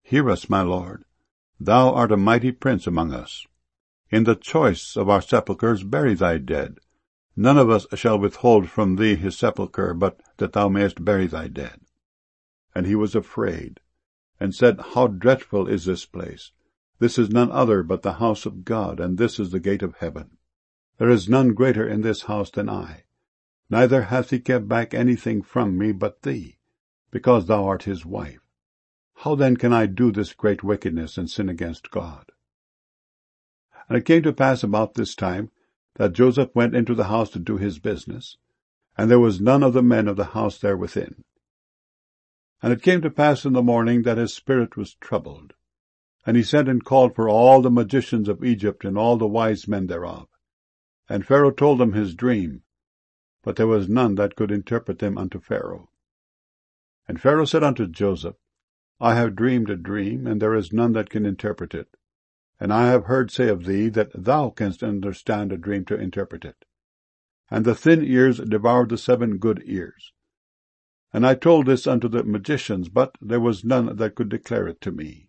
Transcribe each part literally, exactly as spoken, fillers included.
Hear us, my lord. Thou art a mighty prince among us. In the choice of our sepulchres bury thy dead. None of us shall withhold from thee his sepulchre, but that thou mayest bury thy dead. And he was afraid, and said, How dreadful is this place! This is none other but the house of God, and this is the gate of heaven. There is none greater in this house than I. Neither hath he kept back anything from me but thee, because thou art his wife. How then can I do this great wickedness and sin against God? And it came to pass about this time that Joseph went into the house to do his business, and there was none of the men of the house there within. And it came to pass in the morning that his spirit was troubled, and he sent and called for all the magicians of Egypt and all the wise men thereof. And Pharaoh told them his dream, but there was none that could interpret them unto Pharaoh. And Pharaoh said unto Joseph, I have dreamed a dream, and there is none that can interpret it. And I have heard say of thee that thou canst understand a dream to interpret it. And the thin ears devoured the seven good ears. And I told this unto the magicians, but there was none that could declare it to me.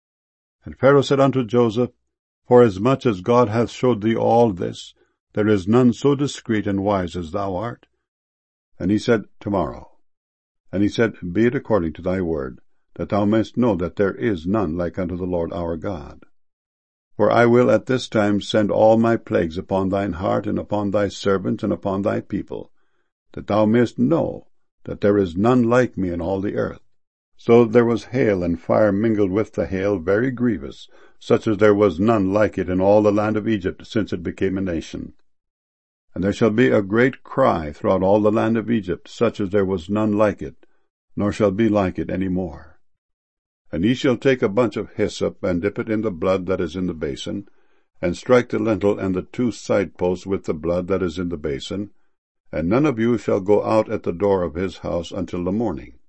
And Pharaoh said unto Joseph, Forasmuch as God hath showed thee all this, there is none so discreet and wise as thou art. And he said, Tomorrow. And he said, Be it according to thy word, that thou mayest know that there is none like unto the Lord our God. For I will at this time send all my plagues upon thine heart, and upon thy servants, and upon thy people, that thou mayest know that there is none like me in all the earth. So there was hail and fire mingled with the hail, very grievous, such as there was none like it in all the land of Egypt since it became a nation. And there shall be a great cry throughout all the land of Egypt, such as there was none like it, nor shall be like it any more. And ye shall take a bunch of hyssop, and dip it in the blood that is in the basin, and strike the lintel and the two side posts with the blood that is in the basin, and none of you shall go out at the door of his house until the morning.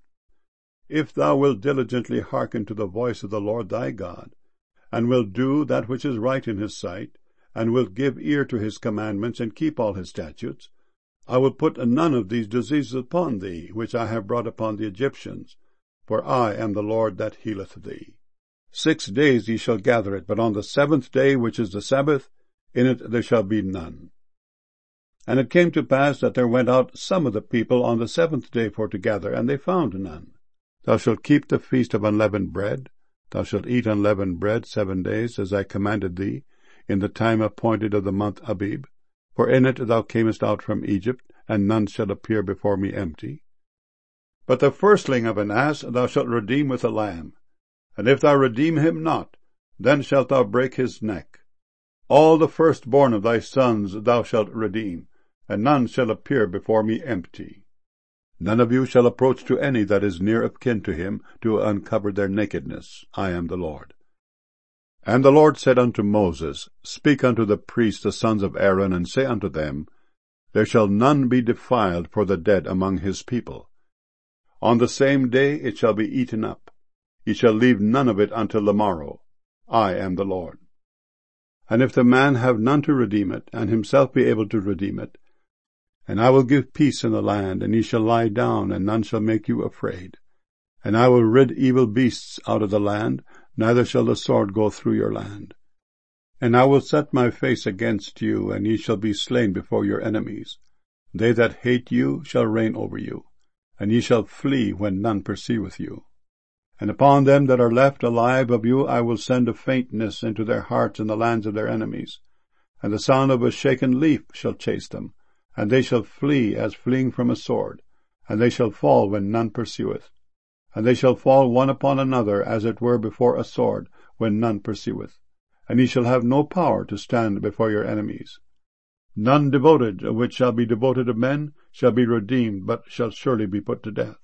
If thou wilt diligently hearken to the voice of the Lord thy God, and wilt do that which is right in his sight, and wilt give ear to his commandments, and keep all his statutes, I will put none of these diseases upon thee, which I have brought upon the Egyptians, for I am the Lord that healeth thee. Six days ye shall gather it, but on the seventh day, which is the Sabbath, in it there shall be none. And it came to pass that there went out some of the people on the seventh day for to gather, and they found none. Thou shalt keep the feast of unleavened bread. Thou shalt eat unleavened bread seven days, as I commanded thee, in the time appointed of the month Abib. For in it thou camest out from Egypt, and none shall appear before me empty. But the firstling of an ass thou shalt redeem with a lamb. And if thou redeem him not, then shalt thou break his neck. All the firstborn of thy sons thou shalt redeem, and none shall appear before me empty. None of you shall approach to any that is near of kin to him, to uncover their nakedness. I am the Lord. And the Lord said unto Moses, Speak unto the priests the sons of Aaron, and say unto them, There shall none be defiled for the dead among his people. On the same day it shall be eaten up. Ye shall leave none of it until the morrow. I am the Lord. And if the man have none to redeem it, and himself be able to redeem it, and I will give peace in the land, and ye shall lie down, and none shall make you afraid. And I will rid evil beasts out of the land, neither shall the sword go through your land. And I will set my face against you, and ye shall be slain before your enemies. They that hate you shall reign over you, and ye shall flee when none pursueth you. And upon them that are left alive of you I will send a faintness into their hearts in the lands of their enemies, and the sound of a shaken leaf shall chase them, and they shall flee as fleeing from a sword, and they shall fall when none pursueth. And they shall fall one upon another, as it were before a sword, when none pursueth. And ye shall have no power to stand before your enemies. None devoted, which shall be devoted of men, shall be redeemed, but shall surely be put to death.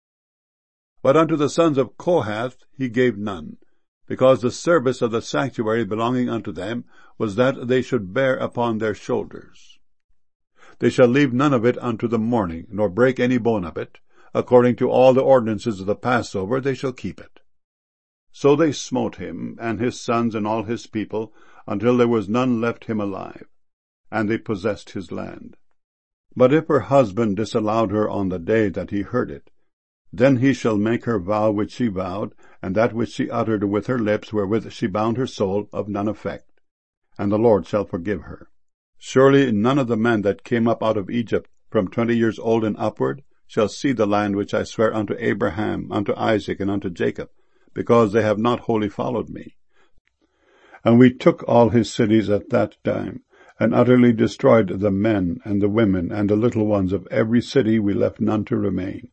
But unto the sons of Kohath he gave none, because the service of the sanctuary belonging unto them was that they should bear upon their shoulders. They shall leave none of it unto the morning, nor break any bone of it. According to all the ordinances of the Passover they shall keep it. So they smote him, and his sons, and all his people, until there was none left him alive, and they possessed his land. But if her husband disallowed her on the day that he heard it, Then he shall make her vow which she vowed, and that which she uttered with her lips, wherewith she bound her soul, of none effect. And the Lord shall forgive her. Surely none of the men that came up out of Egypt from twenty years old and upward shall see the land which I swear unto Abraham, unto Isaac, and unto Jacob, because they have not wholly followed me. And we took all his cities at that time, and utterly destroyed the men, and the women, and the little ones of every city. We left none to remain.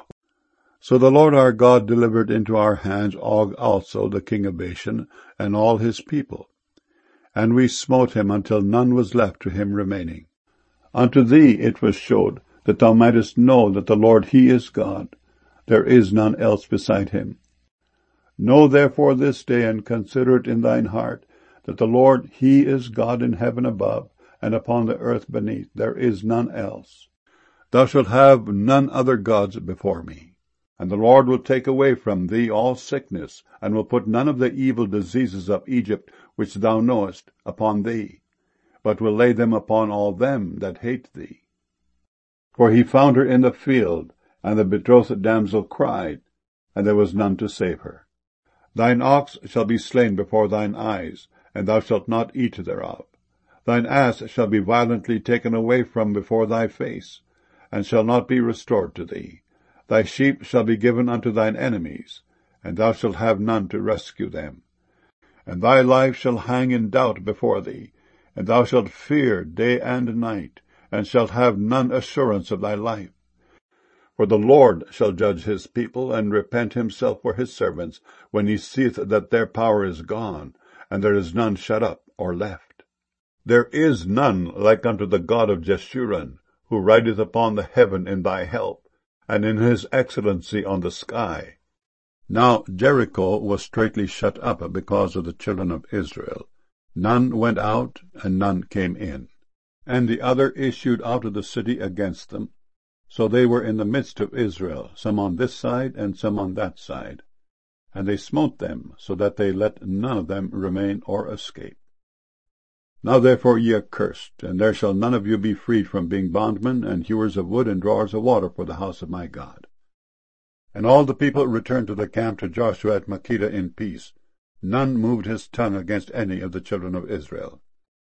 So the Lord our God delivered into our hands Og also, the king of Bashan, and all his people. And we smote him until none was left to him remaining. Unto thee it was showed, that thou mightest know that the Lord he is God. There is none else beside him. Know therefore this day, and consider it in thine heart, that the Lord he is God in heaven above, and upon the earth beneath. There is none else. Thou shalt have none other gods before me. And the Lord will take away from thee all sickness, and will put none of the evil diseases of Egypt, which thou knowest, upon thee, but will lay them upon all them that hate thee. For he found her in the field, and the betrothed damsel cried, and there was none to save her. Thine ox shall be slain before thine eyes, and thou shalt not eat thereof. Thine ass shall be violently taken away from before thy face, and shall not be restored to thee. Thy sheep shall be given unto thine enemies, and thou shalt have none to rescue them. And thy life shall hang in doubt before thee, and thou shalt fear day and night, and shalt have none assurance of thy life. For the Lord shall judge his people, and repent himself for his servants, when he seeth that their power is gone, and there is none shut up or left. There is none like unto the God of Jeshurun, who rideth upon the heaven in thy help, and in his excellency on the sky. Now Jericho was straitly shut up because of the children of Israel. None went out, and none came in. And the other issued out of the city against them. So they were in the midst of Israel, some on this side, and some on that side. And they smote them, so that they let none of them remain or escape. Now therefore ye are cursed, and there shall none of you be freed from being bondmen, and hewers of wood, and drawers of water for the house of my God. And all the people returned to the camp to Joshua at Makkedah in peace. None moved his tongue against any of the children of Israel.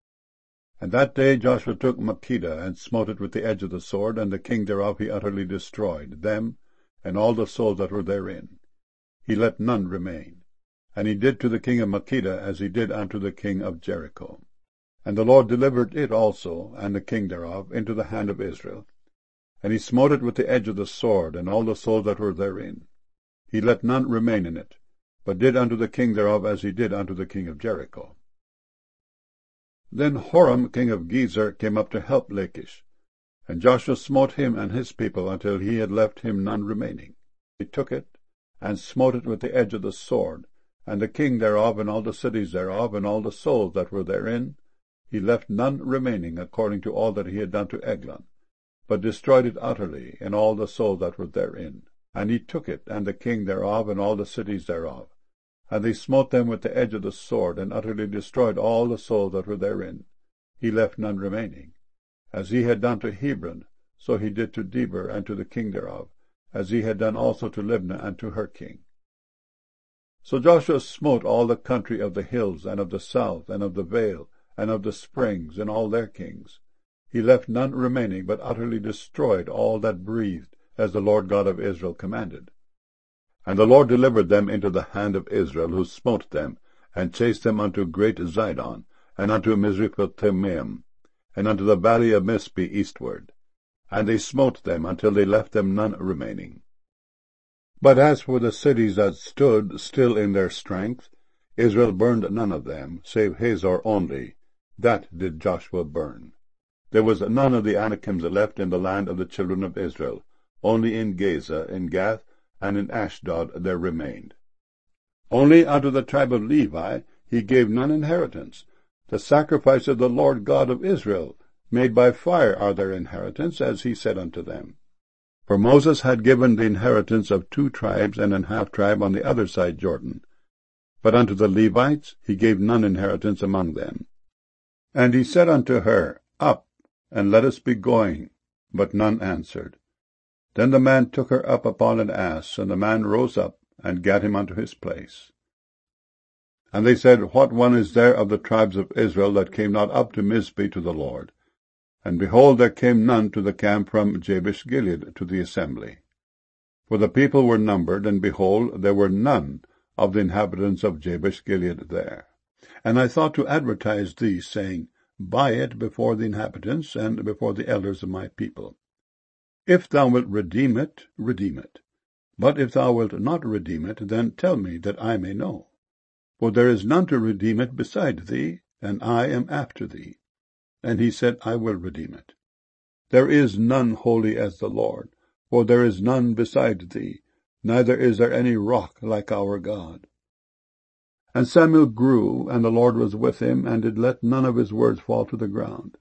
And that day Joshua took Makkedah, and smote it with the edge of the sword, and the king thereof he utterly destroyed, them, and all the souls that were therein. He let none remain. And he did to the king of Makkedah as he did unto the king of Jericho. And the Lord delivered it also, and the king thereof, into the hand of Israel. And he smote it with the edge of the sword, and all the souls that were therein. He let none remain in it, but did unto the king thereof as he did unto the king of Jericho. Then Horam king of Gezer came up to help Lachish. And Joshua smote him and his people until he had left him none remaining. He took it, and smote it with the edge of the sword, and the king thereof, and all the cities thereof, and all the souls that were therein. He left none remaining according to all that he had done to Eglon, but destroyed it utterly, and all the souls that were therein. And he took it, and the king thereof, and all the cities thereof. And they smote them with the edge of the sword, and utterly destroyed all the souls that were therein. He left none remaining. As he had done to Hebron, so he did to Debir, and to the king thereof, as he had done also to Libnah, and to her king. So Joshua smote all the country of the hills, and of the south, and of the vale, and of the springs, and all their kings. He left none remaining, but utterly destroyed all that breathed, as the Lord God of Israel commanded. And the Lord delivered them into the hand of Israel, who smote them, and chased them unto great Zidon, and unto Misrephothmaim, and unto the valley of Mizpe eastward. And they smote them until they left them none remaining. But as for the cities that stood still in their strength, Israel burned none of them, save Hazor only. That did Joshua burn. There was none of the Anakims left in the land of the children of Israel. Only in Gaza, in Gath, and in Ashdod there remained. Only unto the tribe of Levi he gave none inheritance. The sacrifice of the Lord God of Israel, made by fire, are their inheritance, as he said unto them. For Moses had given the inheritance of two tribes and an half-tribe on the other side Jordan. But unto the Levites he gave none inheritance among them. And he said unto her, Up, and let us be going. But none answered. Then the man took her up upon an ass, and the man rose up, and gat him unto his place. And they said, What one is there of the tribes of Israel that came not up to Mizpeh to the Lord? And behold, there came none to the camp from Jabesh-Gilead to the assembly. For the people were numbered, and behold, there were none of the inhabitants of Jabesh-Gilead there. And I thought to advertise thee, saying, Buy it before the inhabitants, and before the elders of my people. If thou wilt redeem it, redeem it. But if thou wilt not redeem it, then tell me, that I may know. For there is none to redeem it beside thee, and I am after thee. And he said, I will redeem it. There is none holy as the Lord, for there is none beside thee, neither is there any rock like our God. And Samuel grew, and the Lord was with him, and did let none of his words fall to the ground.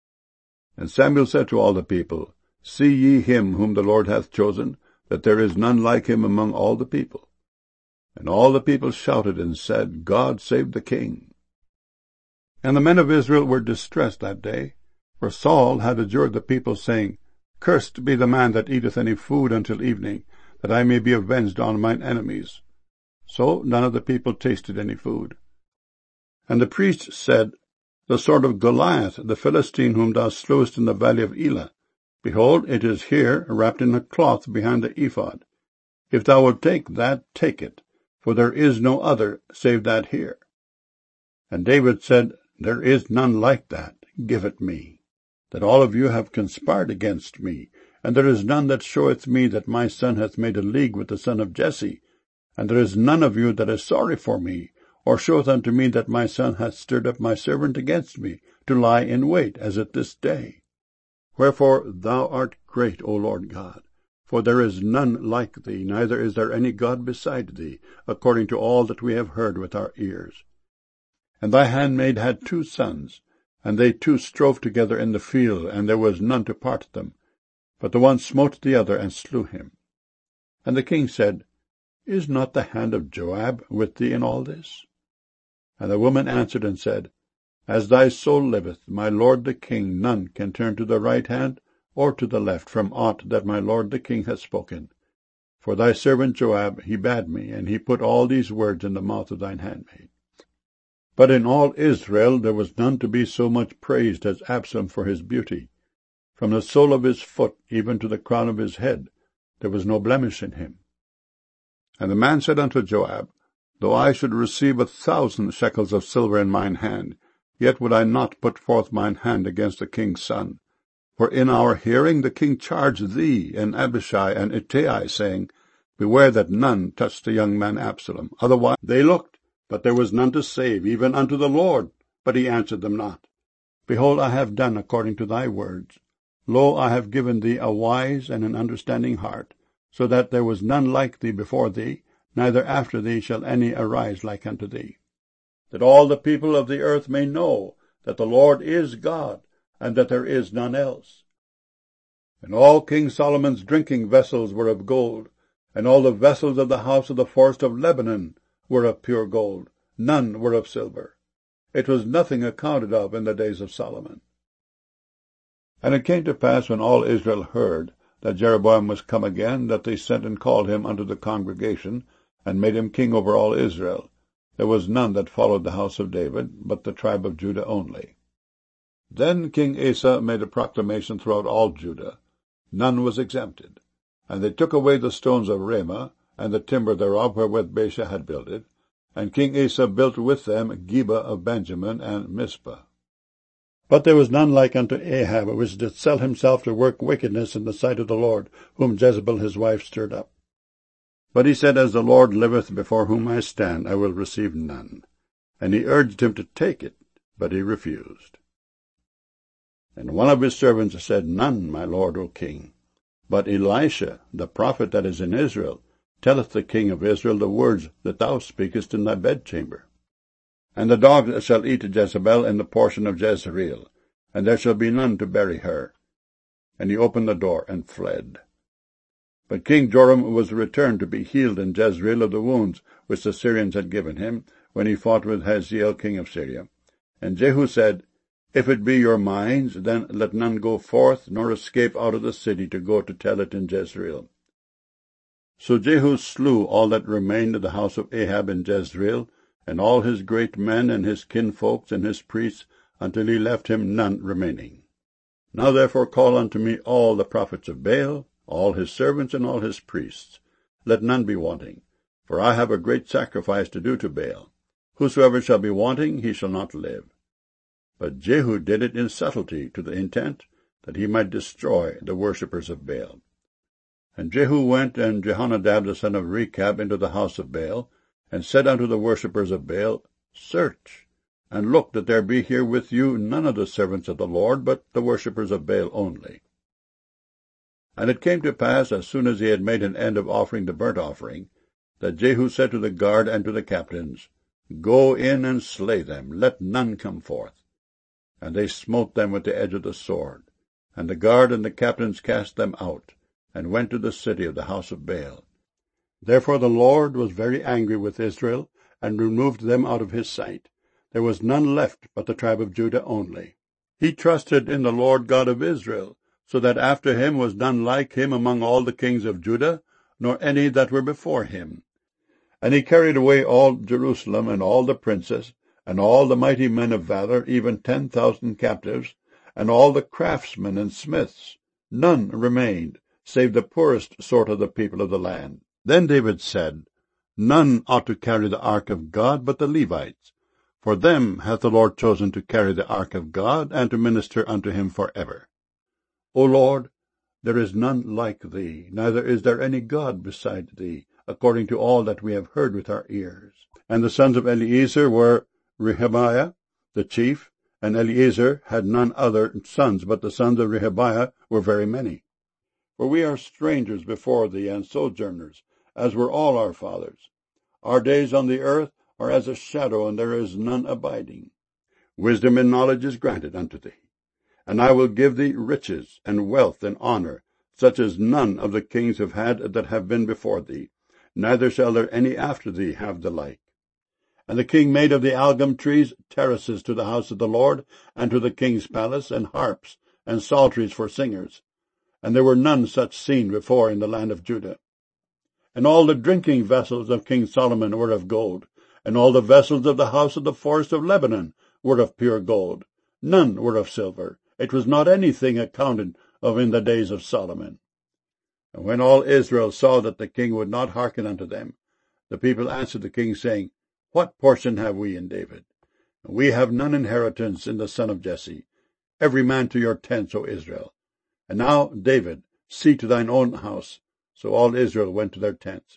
And Samuel said to all the people, See ye him whom the Lord hath chosen, that there is none like him among all the people. And all the people shouted and said, God save the king. And the men of Israel were distressed that day, for Saul had adjured the people, saying, Cursed be the man that eateth any food until evening, that I may be avenged on mine enemies. So none of the people tasted any food. And the priests said, The sword of Goliath, the Philistine, whom thou slewest in the valley of Elah, behold, it is here, wrapped in a cloth behind the ephod. If thou wilt take that, take it, for there is no other save that here. And David said, There is none like that, give it me, that all of you have conspired against me, and there is none that showeth me that my son hath made a league with the son of Jesse, and there is none of you that is sorry for me, or showeth unto me that my son hath stirred up my servant against me, to lie in wait, as at this day. Wherefore thou art great, O Lord God, for there is none like thee, neither is there any God beside thee, according to all that we have heard with our ears. And thy handmaid had two sons, and they two strove together in the field, and there was none to part them. But the one smote the other, and slew him. And the king said, Is not the hand of Joab with thee in all this? And the woman answered and said, As thy soul liveth, my lord the king, none can turn to the right hand or to the left from aught that my lord the king hath spoken. For thy servant Joab, he bade me, and he put all these words in the mouth of thine handmaid. But in all Israel there was none to be so much praised as Absalom for his beauty. From the sole of his foot even to the crown of his head there was no blemish in him. And the man said unto Joab, Though I should receive a thousand shekels of silver in mine hand, yet would I not put forth mine hand against the king's son. For in our hearing the king charged thee, and Abishai, and Ittai, saying, Beware that none touch the young man Absalom. Otherwise they looked, but there was none to save, even unto the Lord. But he answered them not. Behold, I have done according to thy words. Lo, I have given thee a wise and an understanding heart, so that there was none like thee before thee, neither after thee shall any arise like unto thee. That all the people of the earth may know that the Lord is God, and that there is none else. And all King Solomon's drinking vessels were of gold, and all the vessels of the house of the forest of Lebanon were of pure gold, none were of silver. It was nothing accounted of in the days of Solomon. And it came to pass, when all Israel heard that Jeroboam was come again, that they sent and called him unto the congregation, and made him king over all Israel. There was none that followed the house of David, but the tribe of Judah only. Then King Asa made a proclamation throughout all Judah. None was exempted. And they took away the stones of Ramah, and the timber thereof wherewith Baasha had builded. And King Asa built with them Geba of Benjamin, and Mizpah. But there was none like unto Ahab, which did sell himself to work wickedness in the sight of the Lord, whom Jezebel his wife stirred up. But he said, As the Lord liveth, before whom I stand, I will receive none. And he urged him to take it, but he refused. And one of his servants said, None, my lord, O king. But Elisha, the prophet that is in Israel, telleth the king of Israel the words that thou speakest in thy bedchamber. And the dogs shall eat Jezebel in the portion of Jezreel, and there shall be none to bury her. And he opened the door and fled. But King Joram was returned to be healed in Jezreel of the wounds which the Syrians had given him, when he fought with Hazael king of Syria. And Jehu said, If it be your minds, then let none go forth, nor escape out of the city to go to tell it in Jezreel. So Jehu slew all that remained of the house of Ahab in Jezreel, and all his great men, and his kinfolks, and his priests, until he left him none remaining. Now therefore call unto me all the prophets of Baal, all his servants, and all his priests. Let none be wanting, for I have a great sacrifice to do to Baal. Whosoever shall be wanting, he shall not live. But Jehu did it in subtlety, to the intent that he might destroy the worshippers of Baal. And Jehu went and Jehonadab the son of Rechab into the house of Baal, and said unto the worshippers of Baal, Search, and look that there be here with you none of the servants of the Lord, but the worshippers of Baal only. And it came to pass, as soon as he had made an end of offering the burnt offering, that Jehu said to the guard and to the captains, Go in and slay them, let none come forth. And they smote them with the edge of the sword. And the guard and the captains cast them out, and went to the city of the house of Baal. Therefore the Lord was very angry with Israel, and removed them out of his sight. There was none left but the tribe of Judah only. He trusted in the Lord God of Israel, so that after him was none like him among all the kings of Judah, nor any that were before him. And he carried away all Jerusalem, and all the princes, and all the mighty men of valor, even ten thousand captives, and all the craftsmen and smiths. None remained, save the poorest sort of the people of the land. Then David said, None ought to carry the ark of God but the Levites. For them hath the Lord chosen to carry the ark of God, and to minister unto him for ever. O Lord, there is none like thee, neither is there any God beside thee, according to all that we have heard with our ears. And the sons of Eleazar were Rehabiah, the chief, and Eleazar had none other sons, but the sons of Rehabiah were very many. For we are strangers before thee, and sojourners, as were all our fathers. Our days on the earth are as a shadow, and there is none abiding. Wisdom and knowledge is granted unto thee. And I will give thee riches, and wealth, and honor, such as none of the kings have had that have been before thee, neither shall there any after thee have the like. And the king made of the algum trees terraces to the house of the Lord, and to the king's palace, and harps, and psalteries for singers. And there were none such seen before in the land of Judah. And all the drinking vessels of King Solomon were of gold, and all the vessels of the house of the forest of Lebanon were of pure gold. None were of silver. It was not anything accounted of in the days of Solomon. And when all Israel saw that the king would not hearken unto them, the people answered the king, saying, What portion have we in David? We have none inheritance in the son of Jesse. Every man to your tents, O Israel. And now, David, see to thine own house. So all Israel went to their tents.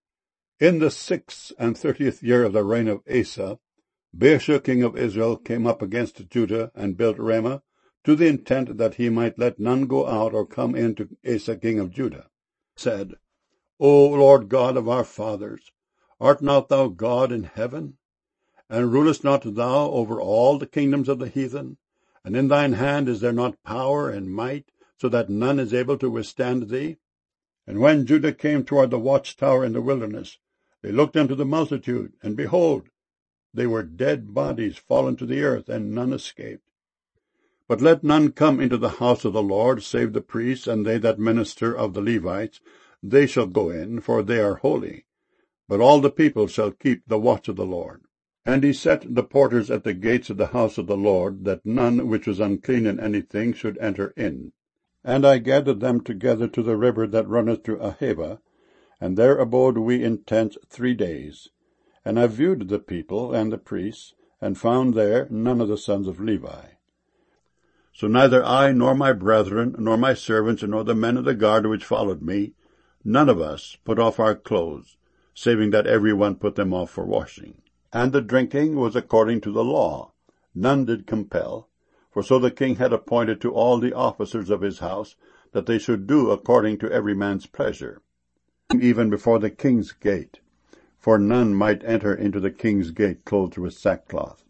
In the sixth and thirtieth year of the reign of Asa, Baasha king of Israel came up against Judah, and built Ramah, to the intent that he might let none go out or come in to Asa king of Judah, said, O Lord God of our fathers, art not thou God in heaven? And rulest not thou over all the kingdoms of the heathen? And in thine hand is there not power and might, so that none is able to withstand thee? And when Judah came toward the watchtower in the wilderness, they looked unto the multitude, and behold, they were dead bodies fallen to the earth, and none escaped. But let none come into the house of the Lord, save the priests, and they that minister of the Levites. They shall go in, for they are holy. But all the people shall keep the watch of the Lord. And he set the porters at the gates of the house of the Lord, that none which was unclean in anything should enter in. And I gathered them together to the river that runneth through Ahava, and there abode we in tents three days. And I viewed the people and the priests, and found there none of the sons of Levi. So neither I, nor my brethren, nor my servants, nor the men of the guard which followed me, none of us put off our clothes, saving that every one put them off for washing. And the drinking was according to the law. None did compel, for so the king had appointed to all the officers of his house, that they should do according to every man's pleasure, even before the king's gate. For none might enter into the king's gate clothed with sackcloth.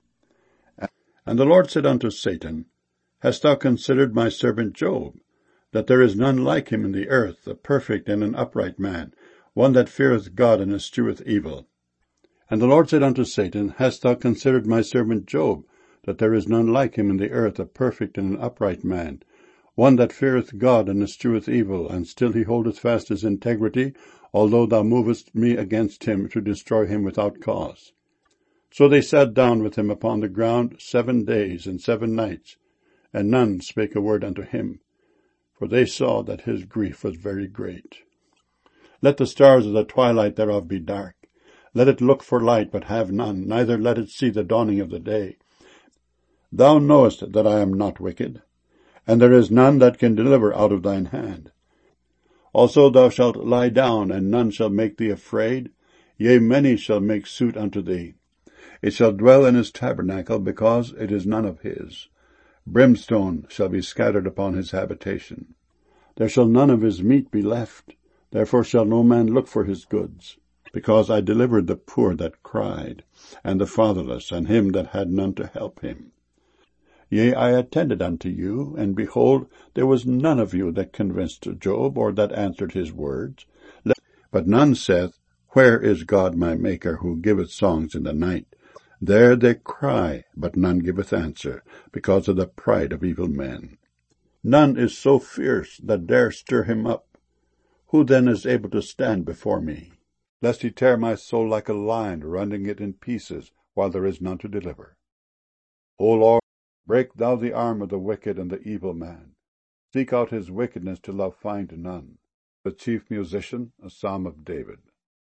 And the Lord said unto Satan, Hast thou considered my servant Job, that there is none like him in the earth, a perfect and an upright man, one that feareth God and escheweth evil? And the Lord said unto Satan, Hast thou considered my servant Job, that there is none like him in the earth, a perfect and an upright man, one that feareth God and escheweth evil, and still he holdeth fast his integrity, although thou movest me against him to destroy him without cause. So they sat down with him upon the ground seven days and seven nights, and none spake a word unto him, for they saw that his grief was very great. Let the stars of the twilight thereof be dark. Let it look for light, but have none, neither let it see the dawning of the day. Thou knowest that I am not wicked, and there is none that can deliver out of thine hand. Also thou shalt lie down, and none shall make thee afraid. Yea, many shall make suit unto thee. It shall dwell in his tabernacle, because it is none of his. Brimstone shall be scattered upon his habitation. There shall none of his meat be left. Therefore shall no man look for his goods. Because I delivered the poor that cried, and the fatherless, and him that had none to help him. Yea, I attended unto you, and behold, there was none of you that convinced Job, or that answered his words. But none saith, Where is God my Maker, who giveth songs in the night? There they cry, but none giveth answer, because of the pride of evil men. None is so fierce that dare stir him up. Who then is able to stand before me? Lest he tear my soul like a lion, rending it in pieces, while there is none to deliver. O Lord, break thou the arm of the wicked and the evil man. Seek out his wickedness till thou find none. The chief musician, a psalm of David.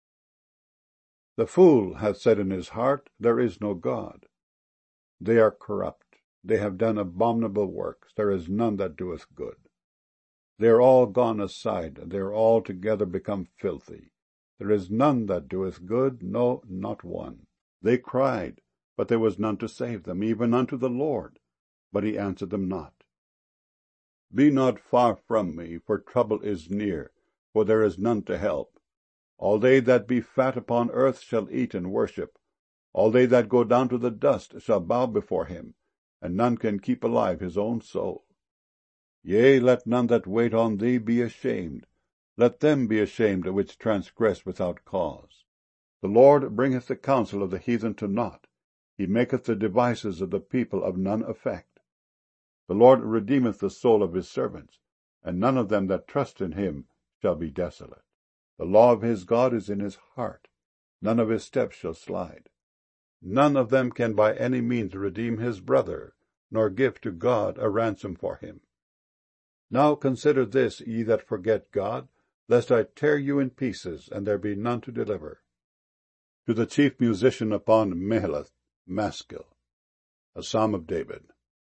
The fool hath said in his heart, There is no God. They are corrupt. They have done abominable works. There is none that doeth good. They are all gone aside. They are altogether become filthy. There is none that doeth good, no, not one. They cried, but there was none to save them, even unto the Lord, but he answered them not. Be not far from me, for trouble is near, for there is none to help. All they that be fat upon earth shall eat and worship. All they that go down to the dust shall bow before him, and none can keep alive his own soul. Yea, let none that wait on thee be ashamed. Let them be ashamed which transgress without cause. The Lord bringeth the counsel of the heathen to naught. He maketh the devices of the people of none effect. The Lord redeemeth the soul of his servants, and none of them that trust in him shall be desolate. The law of his God is in his heart. None of his steps shall slide. None of them can by any means redeem his brother, nor give to God a ransom for him. Now consider this, ye that forget God, lest I tear you in pieces, and there be none to deliver. To the chief musician upon Mahalath, Maskil, a psalm of David.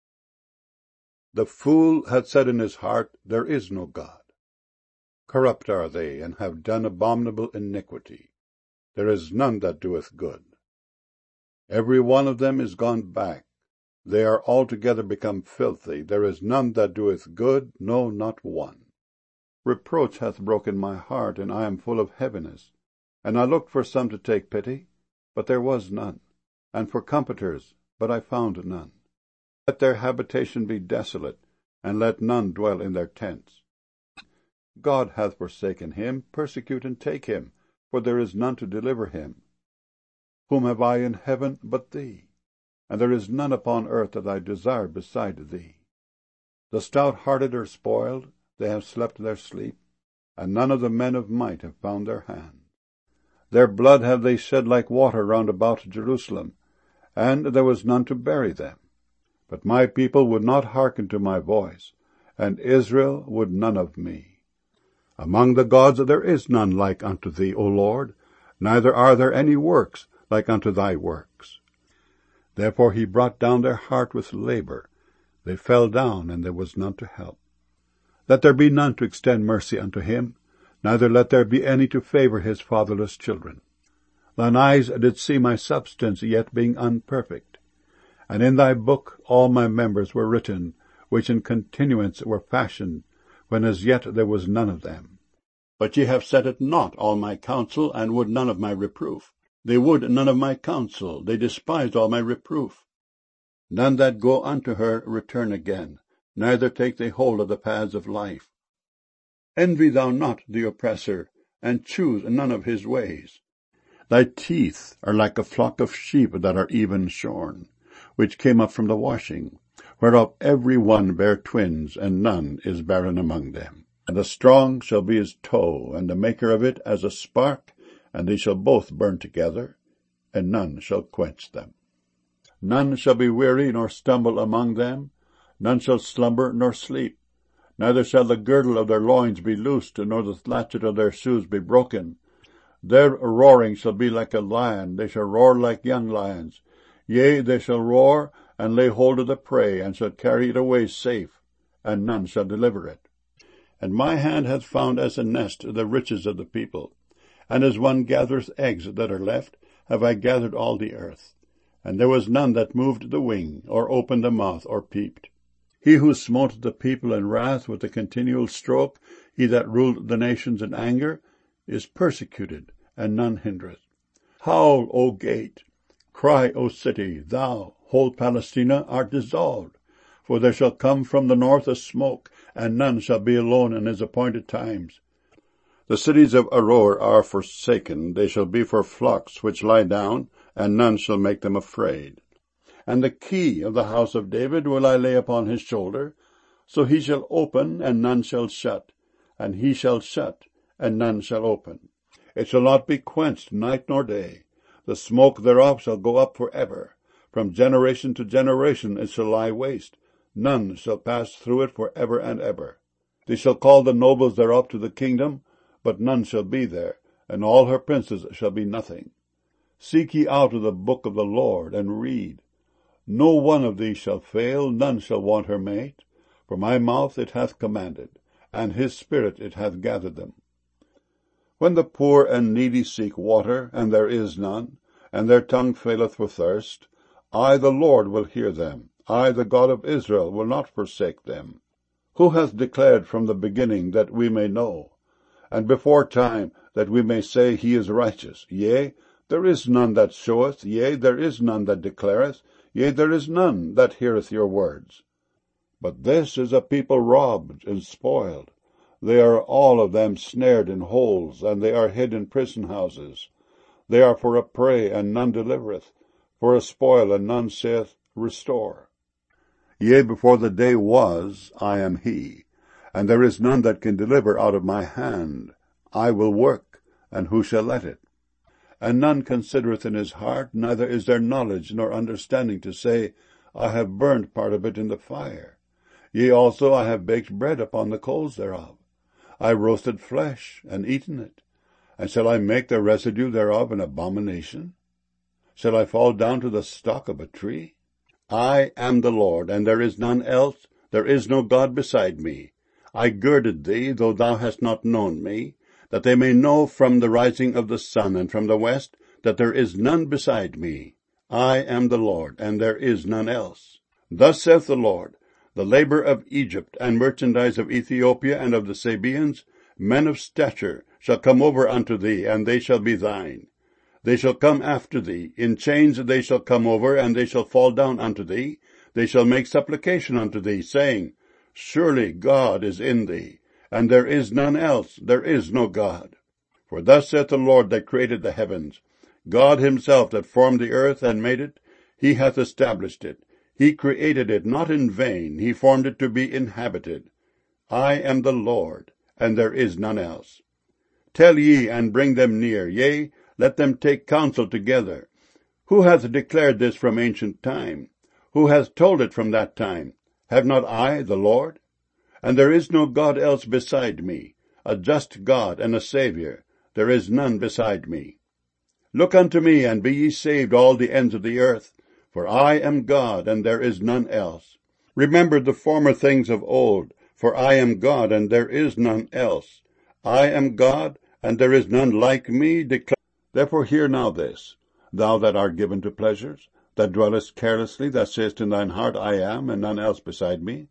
The fool hath said in his heart, There is no God. Corrupt are they, and have done abominable iniquity. There is none that doeth good. Every one of them is gone back. They are altogether become filthy. There is none that doeth good, no, not one. Reproach hath broken my heart, and I am full of heaviness. And I looked for some to take pity, but there was none, and for comforters, but I found none. Let their habitation be desolate, and let none dwell in their tents. God hath forsaken him, persecute and take him, for there is none to deliver him. Whom have I in heaven but thee? And there is none upon earth that I desire beside thee. The stout-hearted are spoiled, they have slept their sleep, and none of the men of might have found their hand. Their blood have they shed like water round about Jerusalem, and there was none to bury them. But my people would not hearken to my voice, and Israel would none of me. Among the gods there is none like unto thee, O Lord, neither are there any works like unto thy works. Therefore he brought down their heart with labor. They fell down, and there was none to help. Let there be none to extend mercy unto him, neither let there be any to favor his fatherless children. Thine eyes did see my substance, yet being unperfect. And in thy book all my members were written, which in continuance were fashioned, when as yet there was none of them. But ye have set at naught all my counsel, and would none of my reproof. They would none of my counsel, they despised all my reproof. None that go unto her return again, neither take they hold of the paths of life. Envy thou not the oppressor, and choose none of his ways. Thy teeth are like a flock of sheep that are even shorn. which came up from the washing, whereof every one bare twins, and none is barren among them. And the strong shall be his toe, and the maker of it as a spark, and they shall both burn together, and none shall quench them. None shall be weary nor stumble among them, none shall slumber nor sleep. Neither shall the girdle of their loins be loosed, nor the latchet of their shoes be broken. Their roaring shall be like a lion, they shall roar like young lions. Yea, they shall roar, and lay hold of the prey, and shall carry it away safe, and none shall deliver it. And my hand hath found as a nest the riches of the people, and as one gathereth eggs that are left, have I gathered all the earth. And there was none that moved the wing, or opened the mouth, or peeped. He who smote the people in wrath with a continual stroke, he that ruled the nations in anger, is persecuted, and none hindereth. Howl, O gate! Cry, O city! Thou, whole Palestina, art dissolved. For there shall come from the north a smoke, and none shall be alone in his appointed times. The cities of Aroer are forsaken, they shall be for flocks which lie down, and none shall make them afraid. And the key of the house of David will I lay upon his shoulder, so he shall open, and none shall shut, and he shall shut, and none shall open. It shall not be quenched night nor day. The smoke thereof shall go up for ever. From generation to generation it shall lie waste. None shall pass through it for ever and ever. They shall call the nobles thereof to the kingdom, but none shall be there, and all her princes shall be nothing. Seek ye out of the book of the Lord, and read. No one of these shall fail, none shall want her mate. For my mouth it hath commanded, and his spirit it hath gathered them. When the poor and needy seek water, and there is none, and their tongue faileth for thirst, I the Lord will hear them. I the God of Israel will not forsake them. Who hath declared from the beginning that we may know, and before time that we may say he is righteous? Yea, there is none that showeth, yea, there is none that declareth, yea, there is none that heareth your words. But this is a people robbed and spoiled. They are all of them snared in holes, and they are hid in prison houses. They are for a prey, and none delivereth, for a spoil, and none saith, Restore. Yea, before the day was, I am he, and there is none that can deliver out of my hand. I will work, and who shall let it? And none considereth in his heart, neither is there knowledge nor understanding to say, I have burned part of it in the fire. Yea, also I have baked bread upon the coals thereof. I roasted flesh, and eaten it. And shall I make the residue thereof an abomination? Shall I fall down to the stock of a tree? I am the Lord, and there is none else, there is no God beside me. I girded thee, though thou hast not known me, that they may know from the rising of the sun and from the west, that there is none beside me. I am the Lord, and there is none else. Thus saith the Lord, the labor of Egypt, and merchandise of Ethiopia and of the Sabaeans, men of stature, shall come over unto thee, and they shall be thine. They shall come after thee, in chains they shall come over, and they shall fall down unto thee. They shall make supplication unto thee, saying, Surely God is in thee, and there is none else, there is no God. For thus saith the Lord that created the heavens, God himself that formed the earth and made it, he hath established it. He created it not in vain, he formed it to be inhabited. I am the Lord, and there is none else. Tell ye, and bring them near, yea, let them take counsel together. Who hath declared this from ancient time? Who hath told it from that time? Have not I, the Lord? And there is no God else beside me, a just God and a Saviour. There is none beside me. Look unto me, and be ye saved all the ends of the earth, for I am God, and there is none else. Remember the former things of old, for I am God, and there is none else. I am God, and there is none like me. Declare. Therefore hear now this, thou that art given to pleasures, that dwellest carelessly, that sayest in thine heart, I am, and none else beside me.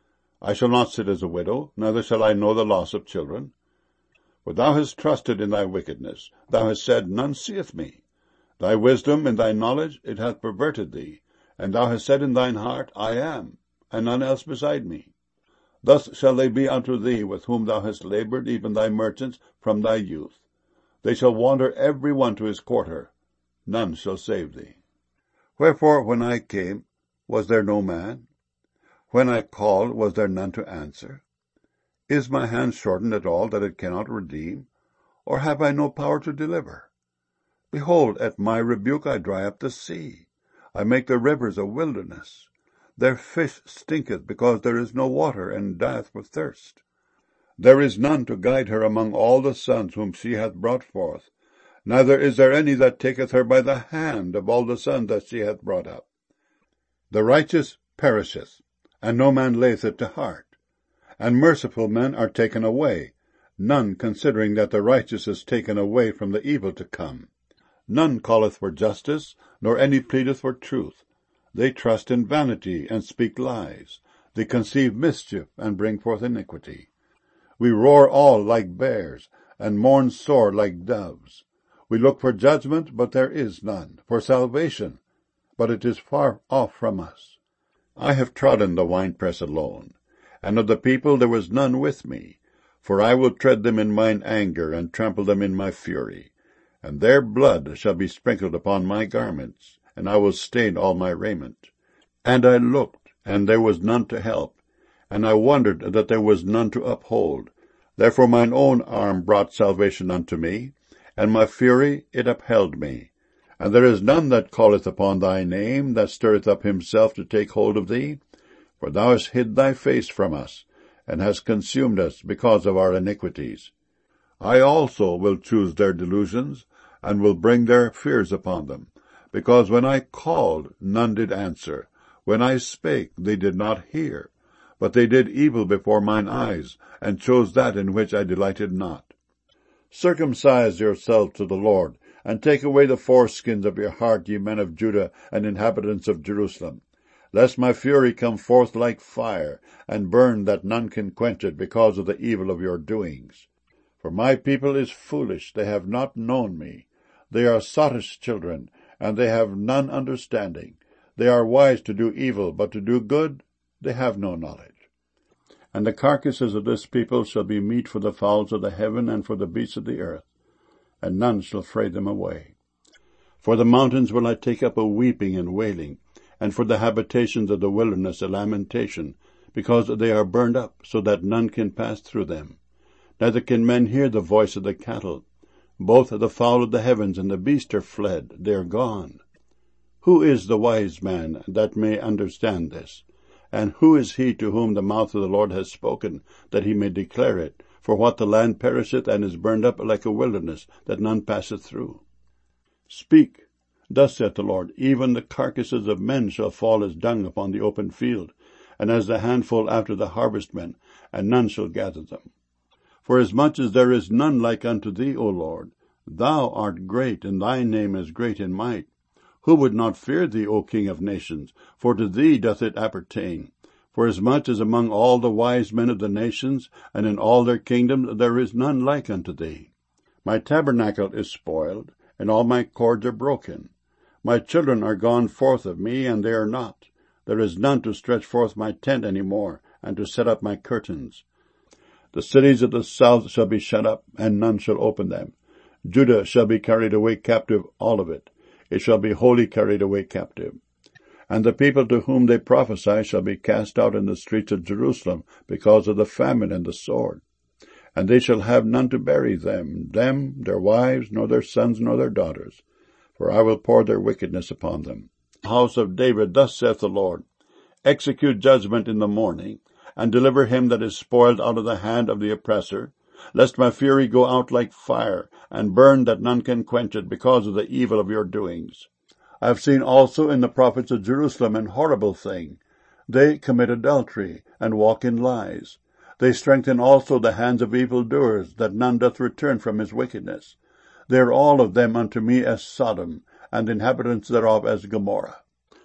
I shall not sit as a widow, neither shall I know the loss of children. For thou hast trusted in thy wickedness, thou hast said, None seeth me. Thy wisdom and thy knowledge, it hath perverted thee, and thou hast said in thine heart, I am, and none else beside me. Thus shall they be unto thee with whom thou hast labored, even thy merchants, from thy youth. They shall wander every one to his quarter, none shall save thee. Wherefore, when I came, was there no man? When I called, was there none to answer? Is my hand shortened at all, that it cannot redeem? Or have I no power to deliver? Behold, at my rebuke I dry up the sea. I make the rivers a wilderness. Their fish stinketh, because there is no water, and dieth for thirst. There is none to guide her among all the sons whom she hath brought forth, neither is there any that taketh her by the hand of all the sons that she hath brought up. The righteous perisheth, and no man layeth it to heart. And merciful men are taken away, none considering that the righteous is taken away from the evil to come. None calleth for justice, nor any pleadeth for truth. They trust in vanity, and speak lies. They conceive mischief, and bring forth iniquity. We roar all like bears, and mourn sore like doves. We look for judgment, but there is none, for salvation, but it is far off from us. I have trodden the winepress alone, and of the people there was none with me. For I will tread them in mine anger, and trample them in my fury. And their blood shall be sprinkled upon my garments, and I will stain all my raiment. And I looked, and there was none to help, and I wondered that there was none to uphold. Therefore mine own arm brought salvation unto me, and my fury it upheld me. And there is none that calleth upon thy name, that stirreth up himself to take hold of thee. For thou hast hid thy face from us, and hast consumed us because of our iniquities. I also will choose their delusions, and will bring their fears upon them. Because when I called, none did answer. When I spake, they did not hear. But they did evil before mine eyes, and chose that in which I delighted not. Circumcise yourselves to the Lord, and take away the foreskins of your heart, ye men of Judah and inhabitants of Jerusalem, lest my fury come forth like fire, and burn that none can quench it, because of the evil of your doings. For my people is foolish, they have not known me. They are sottish children, and they have none understanding. They are wise to do evil, but to do good they have no knowledge. And the carcasses of this people shall be meat for the fowls of the heaven, and for the beasts of the earth, and none shall fray them away. For the mountains will I take up a weeping and wailing, and for the habitations of the wilderness a lamentation, because they are burned up, so that none can pass through them. Neither can men hear the voice of the cattle. Both the fowl of the heavens and the beast are fled, they are gone. Who is the wise man that may understand this? And who is he to whom the mouth of the Lord has spoken, that he may declare it? For what the land perisheth, and is burned up like a wilderness, that none passeth through. Speak, thus saith the Lord, even the carcasses of men shall fall as dung upon the open field, and as the handful after the harvestmen, and none shall gather them. For as much as there is none like unto thee, O Lord, thou art great, and thy name is great in might. Who would not fear thee, O King of nations? For to thee doth it appertain. For as much as among all the wise men of the nations, and in all their kingdoms, there is none like unto thee. My tabernacle is spoiled, and all my cords are broken. My children are gone forth of me, and they are not. There is none to stretch forth my tent any more, and to set up my curtains. The cities of the south shall be shut up, and none shall open them. Judah shall be carried away captive, all of it. It shall be wholly carried away captive. And the people to whom they prophesy shall be cast out in the streets of Jerusalem, because of the famine and the sword. And they shall have none to bury them, them, their wives, nor their sons, nor their daughters. For I will pour their wickedness upon them. House of David, thus saith the Lord, execute judgment in the morning, and deliver him that is spoiled out of the hand of the oppressor, lest my fury go out like fire, and burn that none can quench it, because of the evil of your doings. I have seen also in the prophets of Jerusalem an horrible thing. They commit adultery, and walk in lies. They strengthen also the hands of evildoers, that none doth return from his wickedness. They are all of them unto me as Sodom, and the inhabitants thereof as Gomorrah.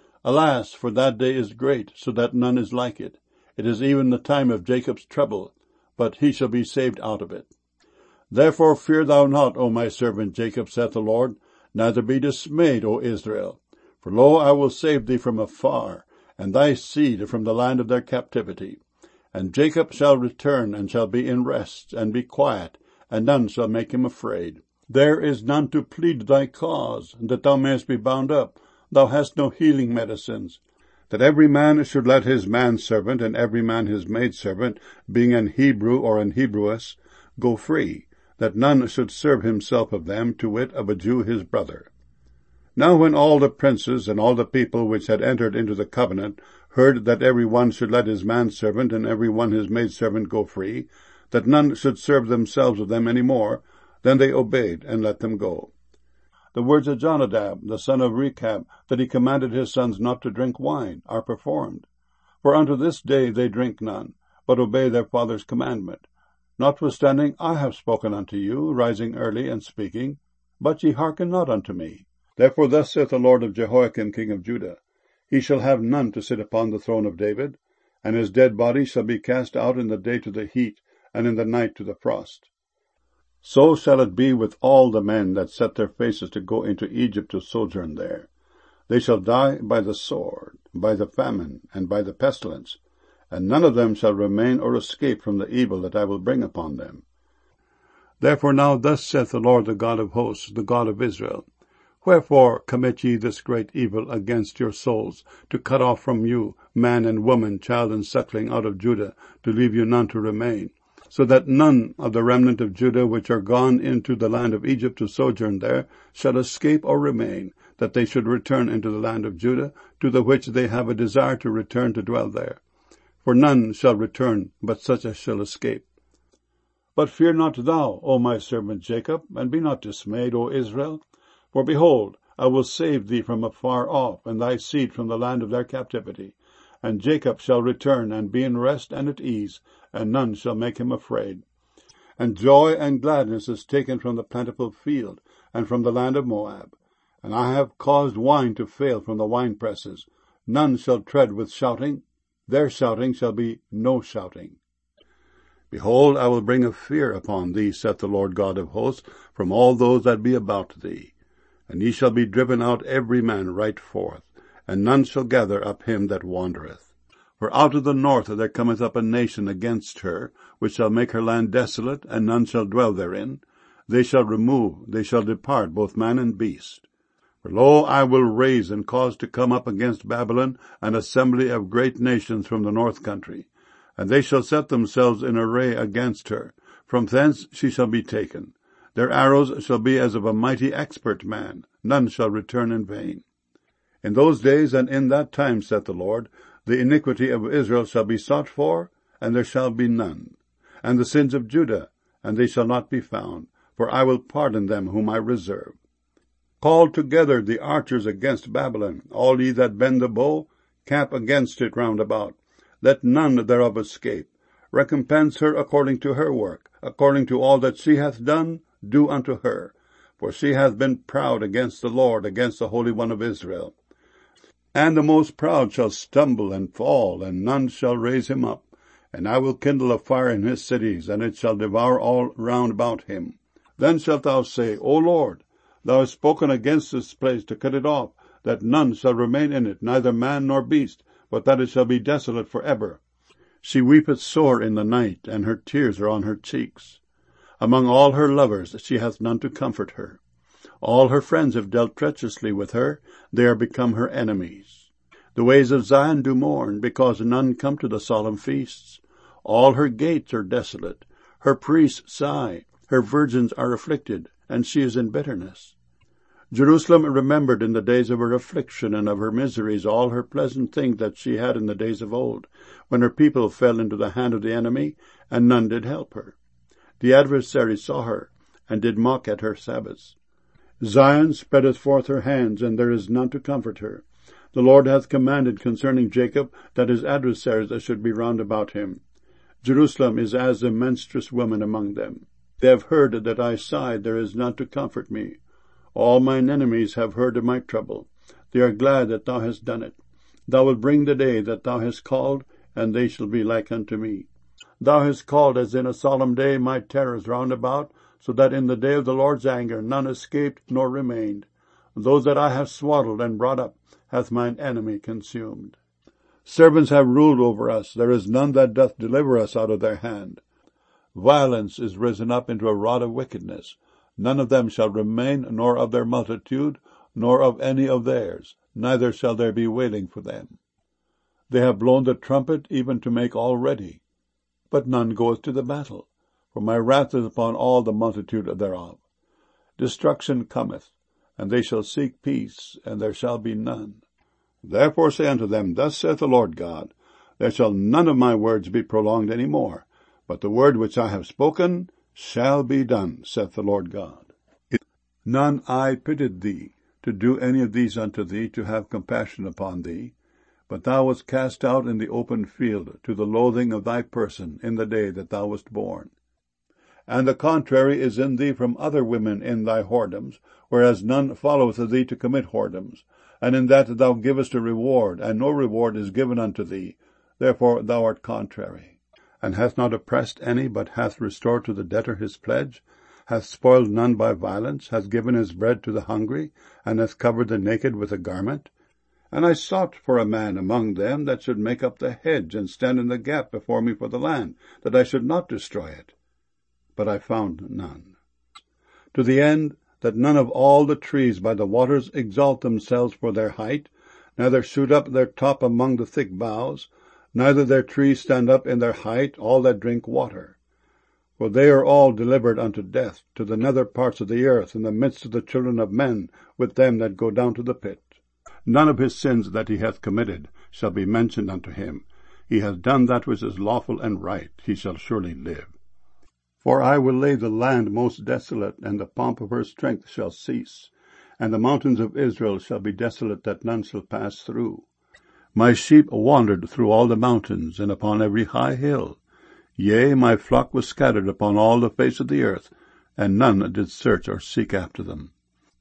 Alas, for that day is great, so that none is like it. It is even the time of Jacob's trouble, but he shall be saved out of it. Therefore fear thou not, O my servant Jacob, saith the Lord, neither be dismayed, O Israel. For lo, I will save thee from afar, and thy seed from the land of their captivity. And Jacob shall return, and shall be in rest, and be quiet, and none shall make him afraid. There is none to plead thy cause, that thou mayest be bound up. Thou hast no healing medicines. that every man should let his manservant and every man his maidservant, being an Hebrew or an Hebrewess, go free, that none should serve himself of them, to wit, of a Jew his brother. Now when all the princes and all the people which had entered into the covenant heard that every one should let his manservant and every one his maidservant go free, that none should serve themselves of them any more, then they obeyed and let them go. The words of Jonadab, the son of Rechab, that he commanded his sons not to drink wine, are performed. For unto this day they drink none, but obey their father's commandment. Notwithstanding I have spoken unto you, rising early and speaking, but ye hearken not unto me. Therefore thus saith the Lord of Jehoiakim king of Judah, He shall have none to sit upon the throne of David, and his dead body shall be cast out in the day to the heat, and in the night to the frost. So shall it be with all the men that set their faces to go into Egypt to sojourn there. They shall die by the sword, by the famine, and by the pestilence, and none of them shall remain or escape from the evil that I will bring upon them. Therefore now thus saith the Lord, the God of hosts, the God of Israel, Wherefore commit ye this great evil against your souls, to cut off from you man and woman, child and suckling out of Judah, to leave you none to remain, so that none of the remnant of Judah which are gone into the land of Egypt to sojourn there shall escape or remain, that they should return into the land of Judah, to the which they have a desire to return to dwell there. For none shall return, but such as shall escape. But fear not thou, O my servant Jacob, and be not dismayed, O Israel. For behold, I will save thee from afar off, and thy seed from the land of their captivity. And Jacob shall return, and be in rest and at ease, and none shall make him afraid. And joy and gladness is taken from the plentiful field, and from the land of Moab. And I have caused wine to fail from the winepresses. None shall tread with shouting. Their shouting shall be no shouting. Behold, I will bring a fear upon thee, saith the Lord God of hosts, from all those that be about thee. And ye shall be driven out every man right forth, and none shall gather up him that wandereth. For out of the north there cometh up a nation against her, which shall make her land desolate, and none shall dwell therein. They shall remove, they shall depart, both man and beast. For lo, I will raise and cause to come up against Babylon an assembly of great nations from the north country, and they shall set themselves in array against her. From thence she shall be taken. Their arrows shall be as of a mighty expert man. None shall return in vain. In those days and in that time, saith the Lord, the iniquity of Israel shall be sought for, and there shall be none. And the sins of Judah, and they shall not be found, for I will pardon them whom I reserve. Call together the archers against Babylon, all ye that bend the bow, camp against it round about. Let none thereof escape. Recompense her according to her work, according to all that she hath done, do unto her. For she hath been proud against the Lord, against the Holy One of Israel. And the most proud shall stumble and fall, and none shall raise him up. And I will kindle a fire in his cities, and it shall devour all round about him. Then shalt thou say, O Lord, thou hast spoken against this place to cut it off, that none shall remain in it, neither man nor beast, but that it shall be desolate for ever. She weepeth sore in the night, and her tears are on her cheeks. Among all her lovers she hath none to comfort her. All her friends have dealt treacherously with her, they are become her enemies. The ways of Zion do mourn, because none come to the solemn feasts. All her gates are desolate, her priests sigh, her virgins are afflicted, and she is in bitterness. Jerusalem remembered in the days of her affliction and of her miseries all her pleasant things that she had in the days of old, when her people fell into the hand of the enemy, and none did help her. The adversary saw her, and did mock at her Sabbaths. Zion spreadeth forth her hands, and there is none to comfort her. The Lord hath commanded concerning Jacob that his adversaries should be round about him. Jerusalem is as a menstruous woman among them. They have heard that I sighed, there is none to comfort me. All mine enemies have heard of my trouble. They are glad that thou hast done it. Thou wilt bring the day that thou hast called, and they shall be like unto me. Thou hast called as in a solemn day my terrors round about, so that in the day of the Lord's anger none escaped nor remained. Those that I have swaddled and brought up hath mine enemy consumed. Servants have ruled over us, there is none that doth deliver us out of their hand. Violence is risen up into a rod of wickedness. None of them shall remain, nor of their multitude, nor of any of theirs, neither shall there be wailing for them. They have blown the trumpet even to make all ready, but none goeth to the battle, for my wrath is upon all the multitude thereof. Destruction cometh, and they shall seek peace, and there shall be none. Therefore say unto them, Thus saith the Lord God, There shall none of my words be prolonged any more, but the word which I have spoken shall be done, saith the Lord God. None I pitied thee, to do any of these unto thee, to have compassion upon thee, but thou wast cast out in the open field, to the loathing of thy person, in the day that thou wast born. And the contrary is in thee from other women in thy whoredoms, whereas none followeth thee to commit whoredoms, and in that thou givest a reward, and no reward is given unto thee, therefore thou art contrary. And hath not oppressed any, but hath restored to the debtor his pledge, hath spoiled none by violence, hath given his bread to the hungry, and hath covered the naked with a garment. And I sought for a man among them that should make up the hedge, and stand in the gap before me for the land, that I should not destroy it. But I found none. To the end that none of all the trees by the waters exalt themselves for their height, neither shoot up their top among the thick boughs, neither their trees stand up in their height, all that drink water. For they are all delivered unto death, to the nether parts of the earth, in the midst of the children of men, with them that go down to the pit. None of his sins that he hath committed shall be mentioned unto him. He hath done that which is lawful and right, he shall surely live. For I will lay the land most desolate, and the pomp of her strength shall cease, and the mountains of Israel shall be desolate, that none shall pass through. My sheep wandered through all the mountains, and upon every high hill. Yea, my flock was scattered upon all the face of the earth, and none did search or seek after them.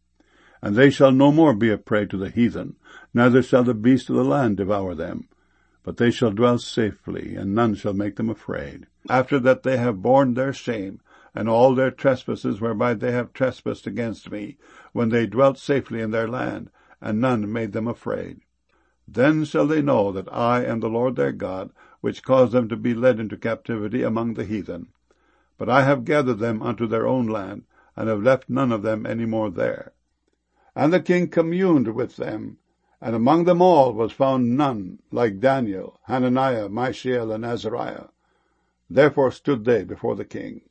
And they shall no more be a prey to the heathen, neither shall the beasts of the land devour them. But they shall dwell safely, and none shall make them afraid. After that they have borne their shame, and all their trespasses whereby they have trespassed against me, when they dwelt safely in their land, and none made them afraid. Then shall they know that I am the Lord their God, which caused them to be led into captivity among the heathen. But I have gathered them unto their own land, and have left none of them any more there. And the king communed with them, and among them all was found none like Daniel, Hananiah, Mishael, and Azariah. Therefore stood they before the king.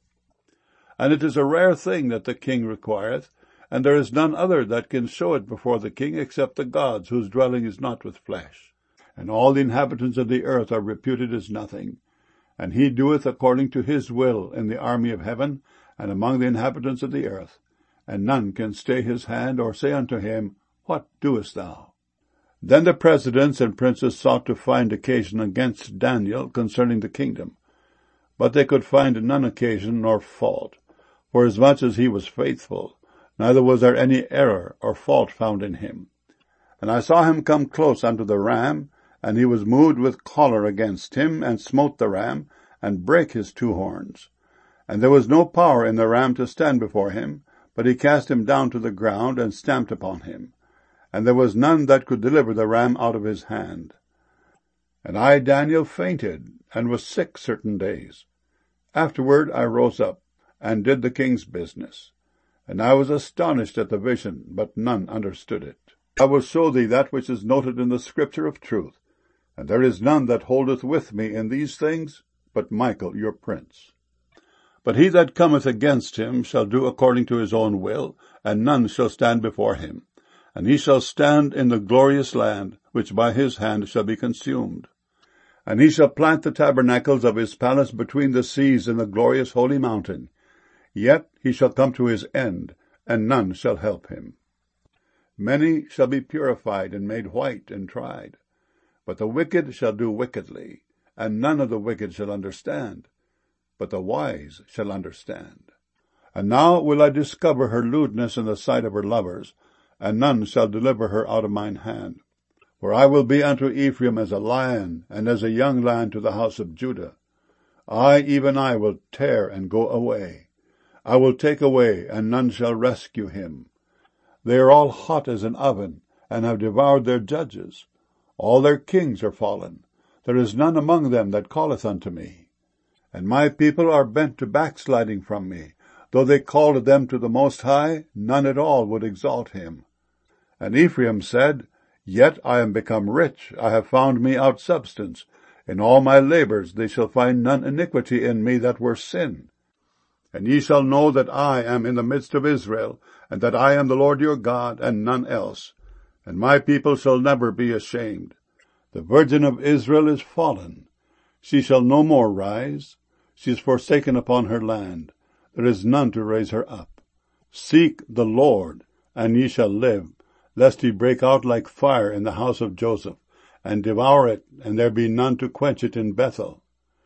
And it is a rare thing that the king requireth, and there is none other that can show it before the king, except the gods, whose dwelling is not with flesh. And all the inhabitants of the earth are reputed as nothing. And he doeth according to his will in the army of heaven, and among the inhabitants of the earth. And none can stay his hand, or say unto him, What doest thou? Then the presidents and princes sought to find occasion against Daniel concerning the kingdom. But they could find none occasion nor fault, forasmuch as he was faithful, neither was there any error or fault found in him. And I saw him come close unto the ram, and he was moved with choler against him, and smote the ram, and brake his two horns. And there was no power in the ram to stand before him, but he cast him down to the ground, and stamped upon him. And there was none that could deliver the ram out of his hand. And I, Daniel, fainted, and was sick certain days. Afterward I rose up, and did the king's business. And I was astonished at the vision, but none understood it. I will show thee that which is noted in the scripture of truth, and there is none that holdeth with me in these things, but Michael your prince. But he that cometh against him shall do according to his own will, and none shall stand before him. And he shall stand in the glorious land, which by his hand shall be consumed. And he shall plant the tabernacles of his palace between the seas in the glorious holy mountain. Yet he shall come to his end, and none shall help him. Many shall be purified and made white and tried. But the wicked shall do wickedly, and none of the wicked shall understand. But the wise shall understand. And now will I discover her lewdness in the sight of her lovers, and none shall deliver her out of mine hand. For I will be unto Ephraim as a lion, and as a young lion to the house of Judah. I, even I, will tear and go away. I will take away, and none shall rescue him. They are all hot as an oven, and have devoured their judges. All their kings are fallen. There is none among them that calleth unto me. And my people are bent to backsliding from me. Though they called them to the Most High, none at all would exalt him. And Ephraim said, Yet I am become rich, I have found me out substance. In all my labours they shall find none iniquity in me that were sin. And ye shall know that I am in the midst of Israel, and that I am the Lord your God, and none else. And my people shall never be ashamed. The Virgin of Israel is fallen. She shall no more rise. She is forsaken upon her land. There is none to raise her up. Seek the Lord, and ye shall live, lest he break out like fire in the house of Joseph, and devour it, and there be none to quench it in Bethel.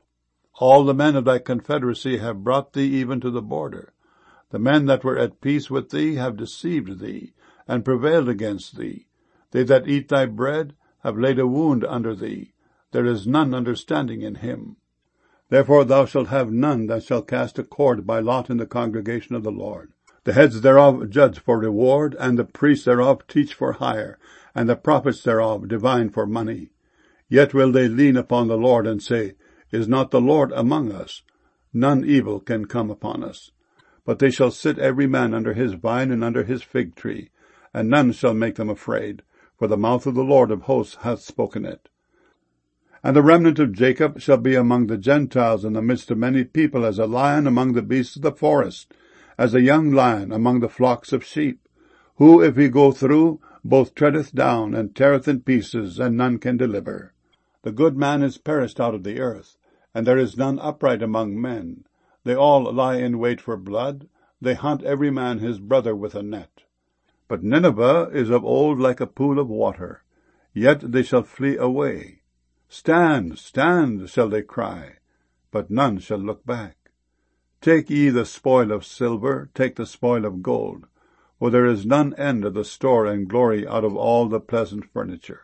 All the men of thy confederacy have brought thee even to the border. The men that were at peace with thee have deceived thee, and prevailed against thee. They that eat thy bread have laid a wound under thee. There is none understanding in him. Therefore thou shalt have none that shall cast a cord by lot in the congregation of the Lord. The heads thereof judge for reward, and the priests thereof teach for hire, and the prophets thereof divine for money. Yet will they lean upon the Lord, and say, Is not the Lord among us? None evil can come upon us. But they shall sit every man under his vine and under his fig tree, and none shall make them afraid, for the mouth of the Lord of hosts hath spoken it. And the remnant of Jacob shall be among the Gentiles in the midst of many people, as a lion among the beasts of the forest, as a young lion among the flocks of sheep, who, if he go through, both treadeth down and teareth in pieces, and none can deliver. The good man is perished out of the earth, and there is none upright among men. They all lie in wait for blood. They hunt every man his brother with a net. But Nineveh is of old like a pool of water, yet they shall flee away. Stand, stand, shall they cry, but none shall look back. Take ye the spoil of silver, take the spoil of gold, for there is none end of the store and glory out of all the pleasant furniture.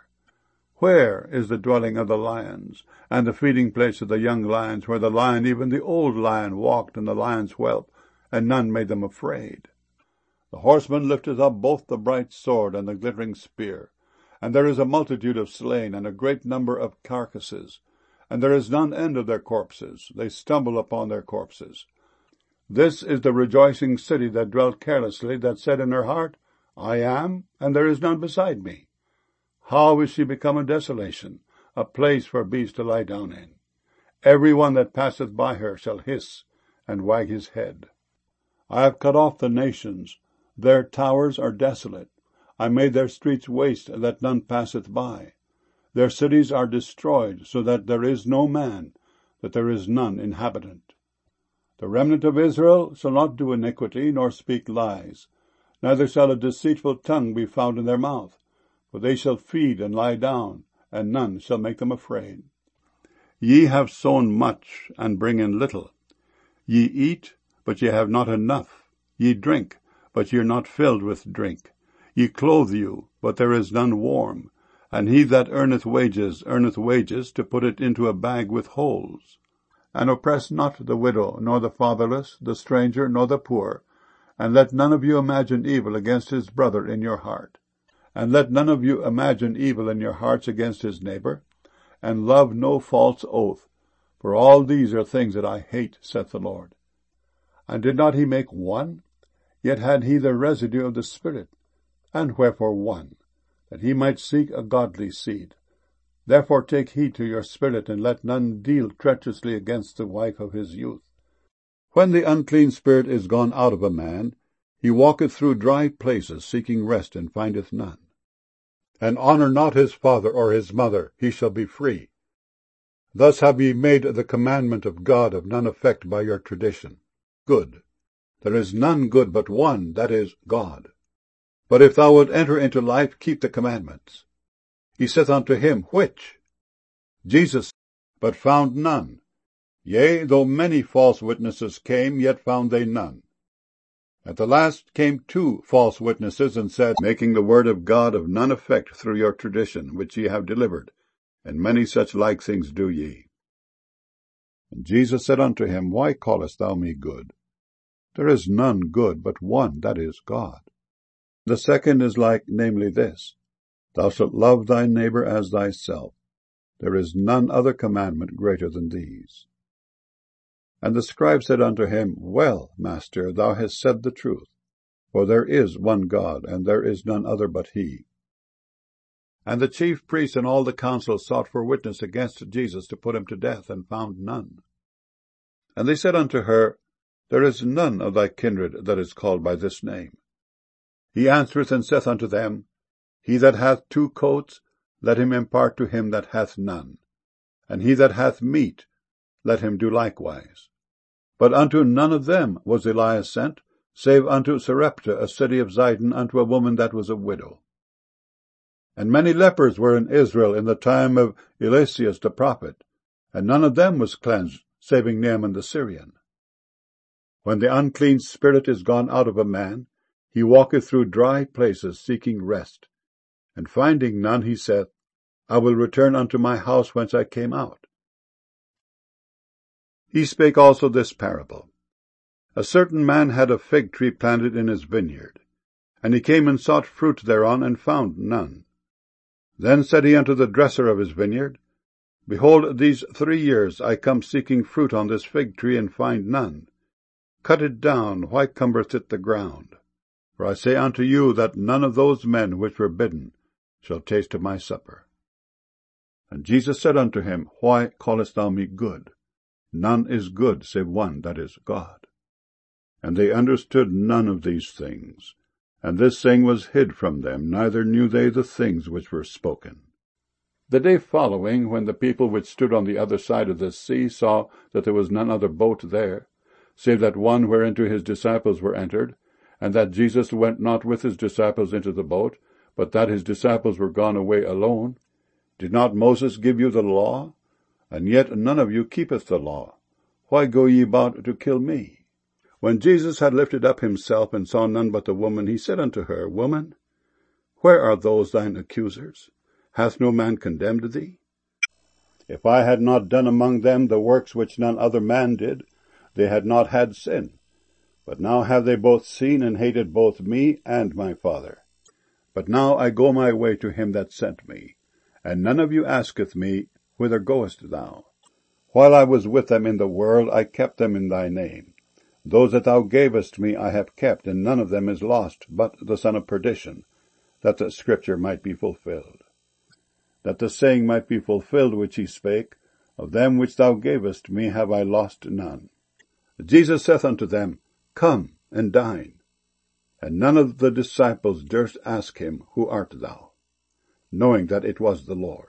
Where is the dwelling of the lions, and the feeding place of the young lions, where the lion, even the old lion, walked, and the lion's whelp, and none made them afraid? The horseman lifteth up both the bright sword and the glittering spear, and there is a multitude of slain, and a great number of carcasses, and there is none end of their corpses. They stumble upon their corpses. This is the rejoicing city that dwelt carelessly, that said in her heart, I am, and there is none beside me. How is she become a desolation, a place for beasts to lie down in? Every one that passeth by her shall hiss and wag his head. I have cut off the nations. Their towers are desolate. I made their streets waste, that none passeth by. Their cities are destroyed, so that there is no man, that there is none inhabitant. The remnant of Israel shall not do iniquity, nor speak lies, neither shall a deceitful tongue be found in their mouth. For they shall feed and lie down, and none shall make them afraid. Ye have sown much, and bring in little. Ye eat, but ye have not enough. Ye drink, but ye are not filled with drink. Ye clothe you, but there is none warm. And he that earneth wages, earneth wages to put it into a bag with holes. And oppress not the widow, nor the fatherless, the stranger, nor the poor. And let none of you imagine evil against his brother in your heart. And let none of you imagine evil in your hearts against his neighbor. And love no false oath. For all these are things that I hate, saith the Lord. And did not he make one? Yet had he the residue of the Spirit. And wherefore one? That he might seek a godly seed. Therefore take heed to your spirit, and let none deal treacherously against the wife of his youth. When the unclean spirit is gone out of a man, he walketh through dry places, seeking rest, and findeth none. And honour not his father or his mother, he shall be free. Thus have ye made the commandment of God of none effect by your tradition. Good. There is none good but one, that is, God. But if thou wilt enter into life, keep the commandments. He saith unto him, Which? Jesus, but found none. Yea, though many false witnesses came, yet found they none. At the last came two false witnesses, and said, Making the word of God of none effect through your tradition, which ye have delivered, and many such like things do ye. And Jesus said unto him, Why callest thou me good? There is none good but one, that is, God. The second is like, namely this, Thou shalt love thy neighbor as thyself. There is none other commandment greater than these. And the scribe said unto him, Well, Master, thou hast said the truth. For there is one God, and there is none other but he. And the chief priests and all the council sought for witness against Jesus to put him to death, and found none. And they said unto her, There is none of thy kindred that is called by this name. He answereth and saith unto them, He that hath two coats, let him impart to him that hath none. And he that hath meat, let him do likewise. But unto none of them was Elias sent, save unto Sarepta, a city of Zidon, unto a woman that was a widow. And many lepers were in Israel in the time of Eliseus the prophet, and none of them was cleansed, saving Naaman the Syrian. When the unclean spirit is gone out of a man, he walketh through dry places, seeking rest. And finding none, he saith, I will return unto my house whence I came out. He spake also this parable. A certain man had a fig tree planted in his vineyard, and he came and sought fruit thereon, and found none. Then said he unto the dresser of his vineyard, Behold, these three years I come seeking fruit on this fig tree, and find none. Cut it down, why cumbereth it the ground? For I say unto you that none of those men which were bidden shall taste of my supper. And Jesus said unto him, Why callest thou me good? None is good save one, that is, God. And they understood none of these things, and this saying was hid from them, neither knew they the things which were spoken. The day following, when the people which stood on the other side of the sea saw that there was none other boat there, save that one whereinto his disciples were entered, and that Jesus went not with his disciples into the boat, but that his disciples were gone away alone, did not Moses give you the law? And yet none of you keepeth the law. Why go ye about to kill me? When Jesus had lifted up himself, and saw none but the woman, he said unto her, Woman, where are those thine accusers? Hath no man condemned thee? If I had not done among them the works which none other man did, they had not had sin. But now have they both seen and hated both me and my Father. But now I go my way to him that sent me, and none of you asketh me, Whither goest thou? While I was with them in the world, I kept them in thy name. Those that thou gavest me I have kept, and none of them is lost, but the son of perdition, that the scripture might be fulfilled. That the saying might be fulfilled which he spake, Of them which thou gavest me have I lost none. Jesus saith unto them, Come and dine. And none of the disciples durst ask him, Who art thou? Knowing that it was the Lord.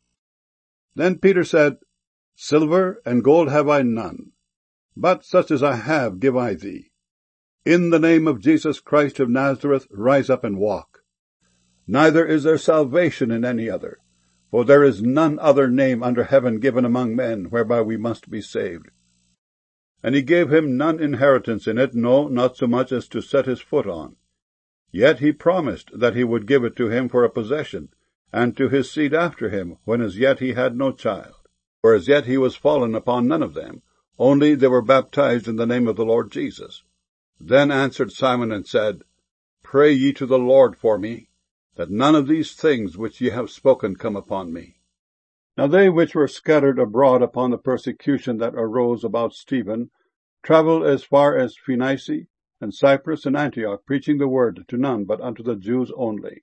Then Peter said, Silver and gold have I none, but such as I have give I thee. In the name of Jesus Christ of Nazareth, rise up and walk. Neither is there salvation in any other, for there is none other name under heaven given among men whereby we must be saved. And he gave him none inheritance in it, no, not so much as to set his foot on. Yet he promised that he would give it to him for a possession, and to his seed after him, when as yet he had no child. For as yet he was fallen upon none of them, only they were baptized in the name of the Lord Jesus. Then answered Simon and said, Pray ye to the Lord for me, that none of these things which ye have spoken come upon me. Now they which were scattered abroad upon the persecution that arose about Stephen travelled as far as Phoenice and Cyprus and Antioch, preaching the word to none but unto the Jews only.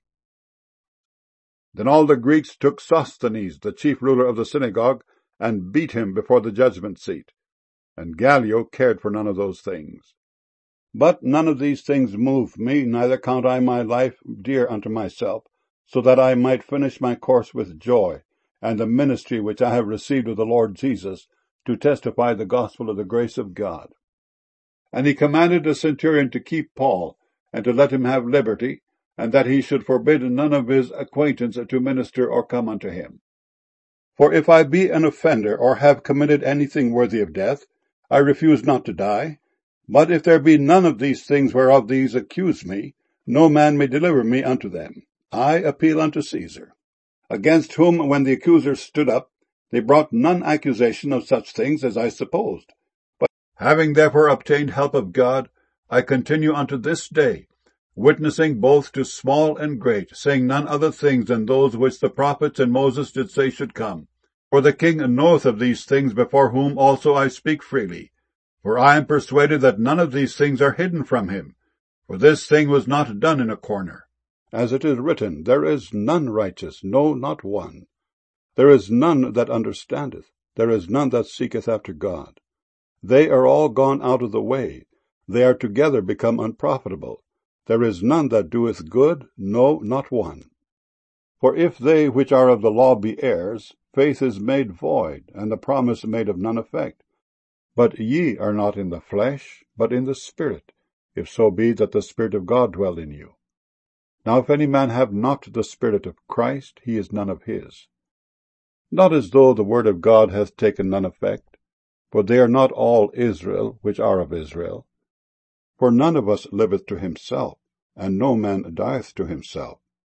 Then all the Greeks took Sosthenes, the chief ruler of the synagogue, and beat him before the judgment seat. And Gallio cared for none of those things. But none of these things move me, neither count I my life dear unto myself, so that I might finish my course with joy, and the ministry which I have received of the Lord Jesus, to testify the gospel of the grace of God. And he commanded the centurion to keep Paul, and to let him have liberty, and that he should forbid none of his acquaintance to minister or come unto him. For if I be an offender, or have committed anything worthy of death, I refuse not to die. But if there be none of these things whereof these accuse me, no man may deliver me unto them. I appeal unto Caesar. Against whom, when the accusers stood up, they brought none accusation of such things as I supposed. But having therefore obtained help of God, I continue unto this day, witnessing both to small and great, saying none other things than those which the prophets and Moses did say should come. For the king knoweth of these things, before whom also I speak freely. For I am persuaded that none of these things are hidden from him. For this thing was not done in a corner. As it is written, There is none righteous, no, not one. There is none that understandeth, there is none that seeketh after God. They are all gone out of the way, they are together become unprofitable. There is none that doeth good, no, not one. For if they which are of the law be heirs, faith is made void, and the promise made of none effect. But ye are not in the flesh, but in the Spirit, if so be that the Spirit of God dwell in you. Now if any man have not the Spirit of Christ, he is none of his. Not as though the word of God hath taken none effect, for they are not all Israel which are of Israel. For none of us liveth to himself, and no man dieth to himself.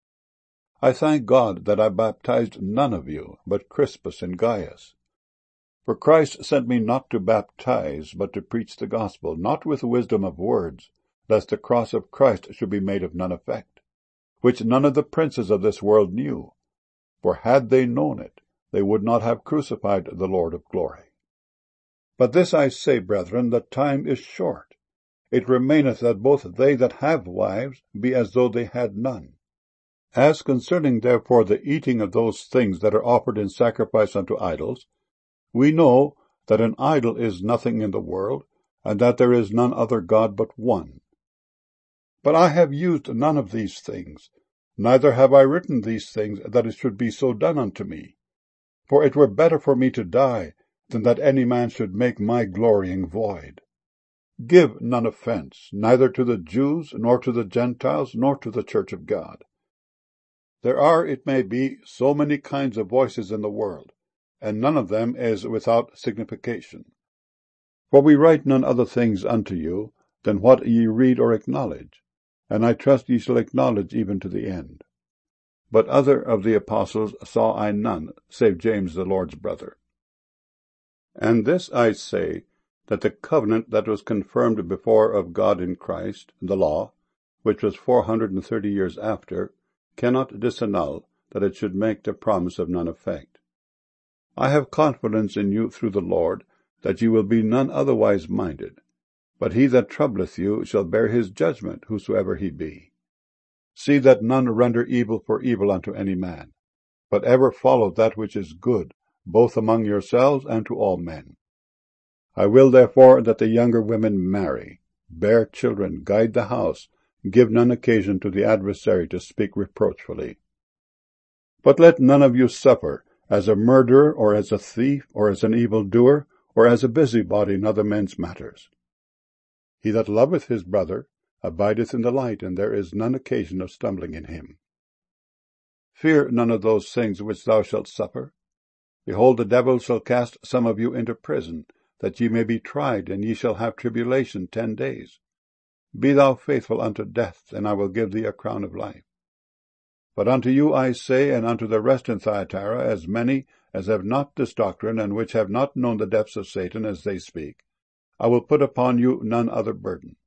I thank God that I baptized none of you, but Crispus and Gaius. For Christ sent me not to baptize, but to preach the gospel, not with wisdom of words, lest the cross of Christ should be made of none effect, which none of the princes of this world knew. For had they known it, they would not have crucified the Lord of glory. But this I say, brethren, that time is short. It remaineth that both they that have wives be as though they had none. As concerning therefore the eating of those things that are offered in sacrifice unto idols, we know that an idol is nothing in the world, and that there is none other God but one. But I have used none of these things, neither have I written these things that it should be so done unto me. For it were better for me to die, than that any man should make my glorying void. Give none offense, neither to the Jews, nor to the Gentiles, nor to the church of God. There are, it may be, so many kinds of voices in the world, and none of them is without signification. For we write none other things unto you than what ye read or acknowledge, and I trust ye shall acknowledge even to the end. But other of the apostles saw I none, save James the Lord's brother. And this I say, that the covenant that was confirmed before of God in Christ, the law, which was four hundred and thirty years after, cannot disannul that it should make the promise of none effect. I have confidence in you through the Lord, that ye will be none otherwise minded. But he that troubleth you shall bear his judgment, whosoever he be. See that none render evil for evil unto any man, but ever follow that which is good, both among yourselves and to all men. I will therefore that the younger women marry, bear children, guide the house, give none occasion to the adversary to speak reproachfully. But let none of you suffer, as a murderer, or as a thief, or as an evildoer, or as a busybody in other men's matters. He that loveth his brother abideth in the light, and there is none occasion of stumbling in him. Fear none of those things which thou shalt suffer. Behold, the devil shall cast some of you into prison, that ye may be tried, and ye shall have tribulation ten days. Be thou faithful unto death, and I will give thee a crown of life. But unto you I say, and unto the rest in Thyatira, as many as have not this doctrine, and which have not known the depths of Satan as they speak, I will put upon you none other burden.